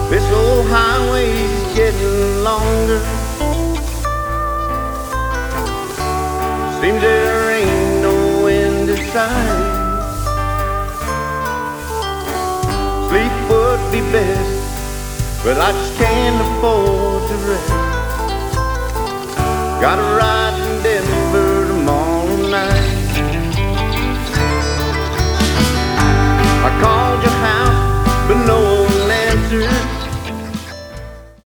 This old highway's getting longer. Seems there ain't no end in sight. Sleep would be best, but I just can't afford to rest. Gotta ride